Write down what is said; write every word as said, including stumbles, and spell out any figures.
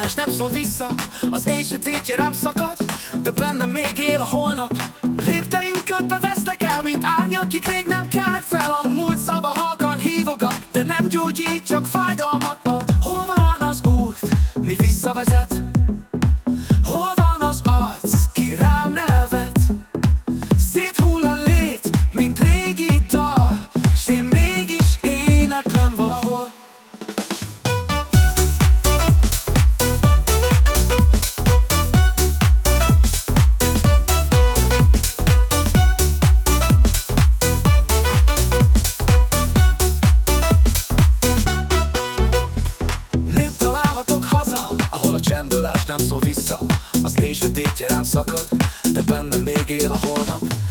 csendőlás nem szól vissza. Az éj sötétje rám szakad, de bennem még él a holnap. Lépteim kötve vesznek el, mint árnyak, kik rég nem kelnek fel. A múlt szava halkan hívogat, de nem gyógyít, csak fájdalmat ad. Hol van az út, mi visszavezet? Hol van az arc, ki rám nevet? Széthull a lét, mint régi dal, s én mégis éneklem valahol. Nem találhatok haza, ahol a csendőlás nem szól vissza. Az éj sötétje rám szakad, de bennem még él a holnap.